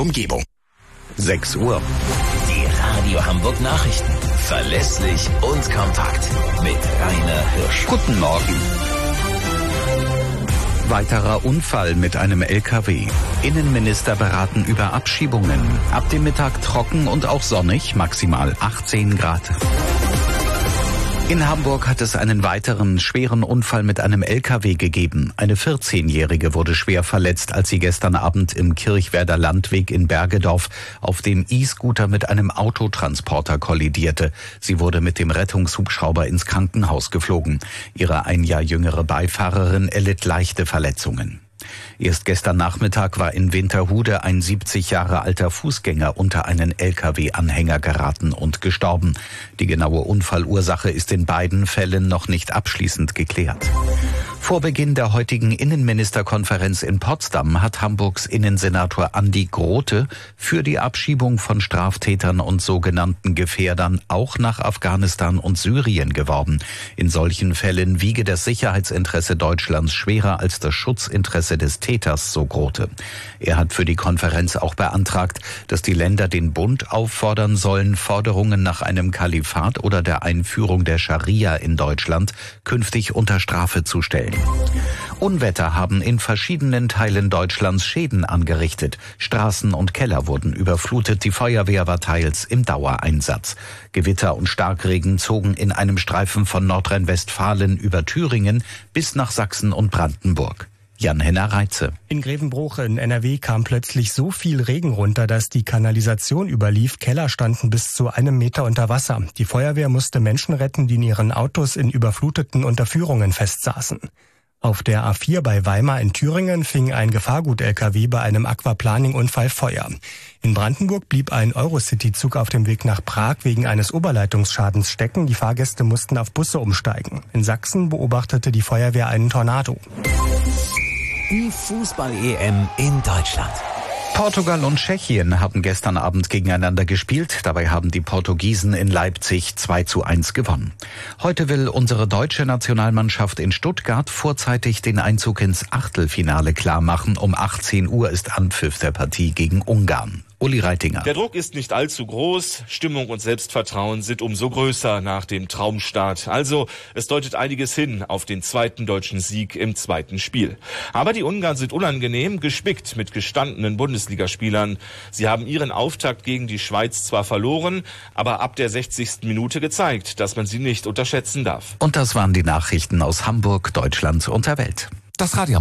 Umgebung. 6 Uhr. Die Radio Hamburg Nachrichten. Verlässlich und kompakt. Mit Rainer Hirsch. Guten Morgen. Weiterer Unfall mit einem LKW. Innenminister beraten über Abschiebungen. Ab dem Mittag trocken und auch sonnig, maximal 18 Grad. In Hamburg hat es einen weiteren schweren Unfall mit einem LKW gegeben. Eine 14-Jährige wurde schwer verletzt, als sie gestern Abend im Kirchwerder Landweg in Bergedorf auf dem E-Scooter mit einem Autotransporter kollidierte. Sie wurde mit dem Rettungshubschrauber ins Krankenhaus geflogen. Ihre ein Jahr jüngere Beifahrerin erlitt leichte Verletzungen. Erst gestern Nachmittag war in Winterhude ein 70 Jahre alter Fußgänger unter einen LKW-Anhänger geraten und gestorben. Die genaue Unfallursache ist in beiden Fällen noch nicht abschließend geklärt. Vor Beginn der heutigen Innenministerkonferenz in Potsdam hat Hamburgs Innensenator Andi Grote für die Abschiebung von Straftätern und sogenannten Gefährdern auch nach Afghanistan und Syrien geworben. In solchen Fällen wiege das Sicherheitsinteresse Deutschlands schwerer als das Schutzinteresse des Täters, so Grote. Er hat für die Konferenz auch beantragt, dass die Länder den Bund auffordern sollen, Forderungen nach einem Kalifat oder der Einführung der Scharia in Deutschland künftig unter Strafe zu stellen. Unwetter haben in verschiedenen Teilen Deutschlands Schäden angerichtet. Straßen und Keller wurden überflutet, die Feuerwehr war teils im Dauereinsatz. Gewitter und Starkregen zogen in einem Streifen von Nordrhein-Westfalen über Thüringen bis nach Sachsen und Brandenburg. Jan-Henner Reitze. In Grevenbruch in NRW kam plötzlich so viel Regen runter, dass die Kanalisation überlief. Keller standen bis zu 1 Meter unter Wasser. Die Feuerwehr musste Menschen retten, die in ihren Autos in überfluteten Unterführungen festsaßen. Auf der A4 bei Weimar in Thüringen fing ein Gefahrgut-LKW bei einem Aquaplaning-Unfall Feuer. In Brandenburg blieb ein Eurocity-Zug auf dem Weg nach Prag wegen eines Oberleitungsschadens stecken. Die Fahrgäste mussten auf Busse umsteigen. In Sachsen beobachtete die Feuerwehr einen Tornado. Die Fußball-EM in Deutschland. Portugal und Tschechien haben gestern Abend gegeneinander gespielt. Dabei haben die Portugiesen in Leipzig 2:1 gewonnen. Heute will unsere deutsche Nationalmannschaft in Stuttgart vorzeitig den Einzug ins Achtelfinale klarmachen. Um 18 Uhr ist Anpfiff der Partie gegen Ungarn. Uli Reitinger. Der Druck ist nicht allzu groß, Stimmung und Selbstvertrauen sind umso größer nach dem Traumstart. Also, es deutet einiges hin auf den zweiten deutschen Sieg im zweiten Spiel. Aber die Ungarn sind unangenehm, gespickt mit gestandenen Bundesligaspielern. Sie haben ihren Auftakt gegen die Schweiz zwar verloren, aber ab der 60. Minute gezeigt, dass man sie nicht unterschätzen darf. Und das waren die Nachrichten aus Hamburg, Deutschland und der Welt. Das Radio